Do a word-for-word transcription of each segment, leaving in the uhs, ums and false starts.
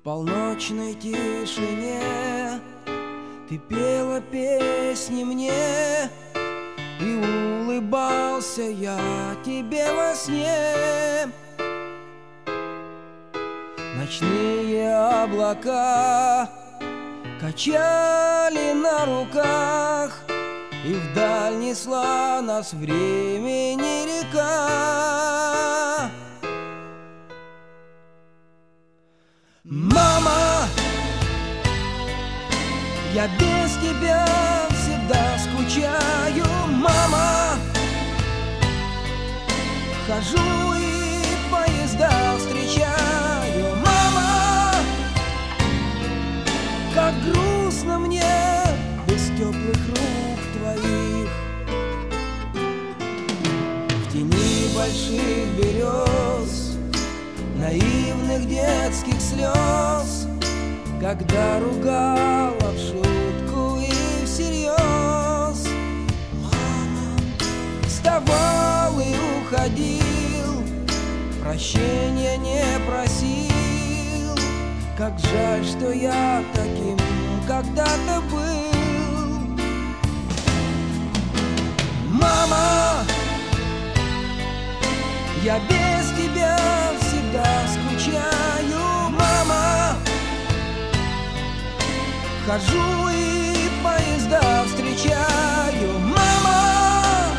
полночной тишине ты пела песни мне, и улыбался я тебе во сне. Ночные облака качали на руках, и вдаль несла нас времени река. Мама, я без тебя всегда скучаю. Мама, хожу и поезда встречаю. Мама, как грустно мне без теплых рук твоих. В тени больших берез, наивных детских слез, когда ругала в шутку и всерьез. Мама, вставал и уходил, прощения не просил. Как жаль, что я таким когда-то был. Мама, я без тебя всегда скучаю. Мама, хожу и поезда встречаю. Мама,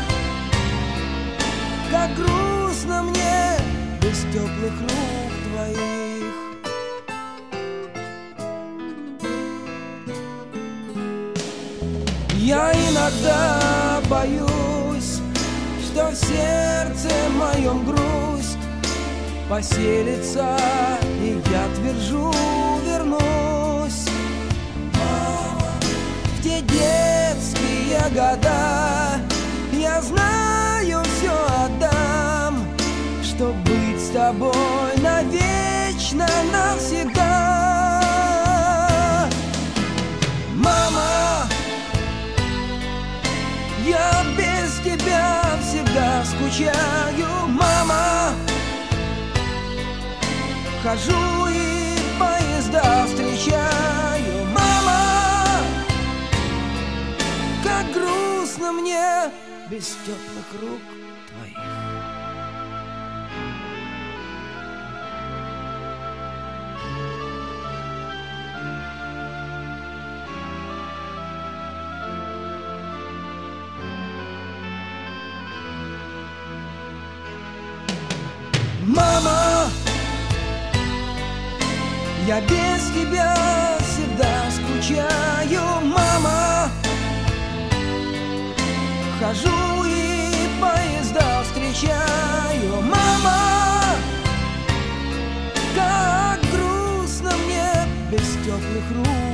как грустно мне без теплых рук твоих. Я иногда боюсь, что в сердце моем грусть поселится, и я твержу, вернусь. Мама, в те детские года я знаю, все отдам, чтоб быть с тобой навечно, навсегда. Мама, я без тебя всегда скучаю. Мама, хожу и поезда встречаю. Мама, как грустно мне без теплых рук твоих. Мама, я без тебя всегда скучаю. Мама, хожу и поезда встречаю. Мама, как грустно мне без теплых рук